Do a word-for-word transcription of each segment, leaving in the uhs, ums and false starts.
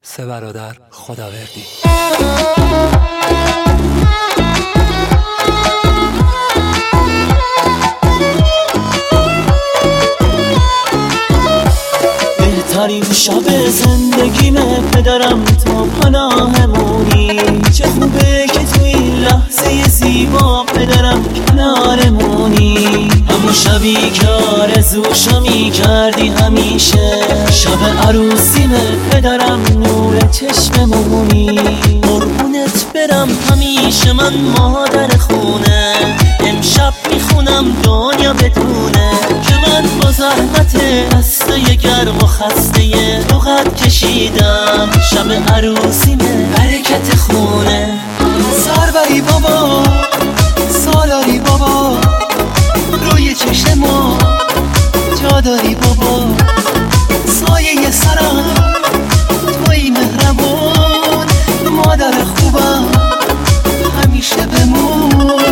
سه برادر خداوردی. بهترین شب زندگیمه پدرم تا پناهمونی. چه خوبه که تو این لحظه زیبا پدرم کنارمونی. همون شبی که آرزوشو میکردی همیشه، شب عروسیمه پدرم نور چشممونی. قربونت برم همیشه من مادر خونه، امشب میخونم دنیا بدونه که من با زحمت دسته گرم و خسته تو قد کشیدم. شب عروسیمه برکت خونه. سربری بابا سالاری بابا، روی چشم ما جا داری بابا. سایه سرم توی مهربون، مادر خوبم همیشه بمون.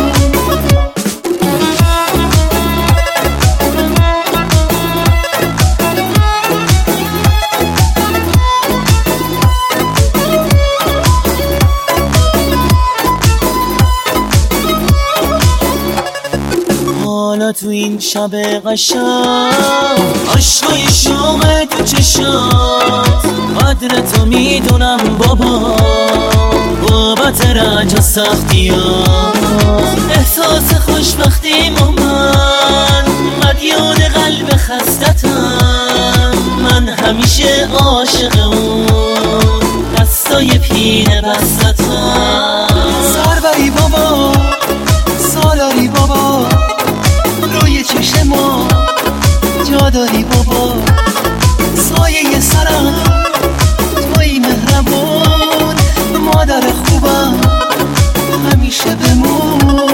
حالا تو این شب قشنگ عشقای شوق تو چشات، قدر تو میدونم بابا بابت رنج و سختیات. احساس خوشبختی من مدیون قلب خستتم، من همیشه عاشق اون دستای پینه بستتم. سربری بابا سالاری بابا، روی چشم ما جا داری بابا. سایه سرم توی مهربون، مادر خوبم همیشه بمون.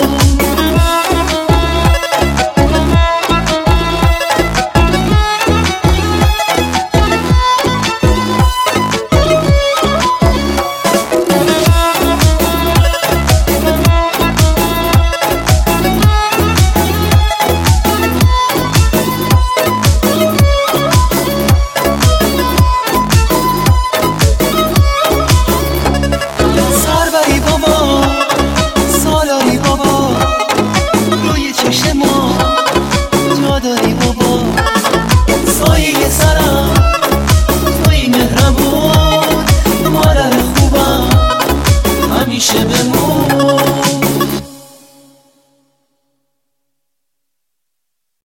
سایه سرم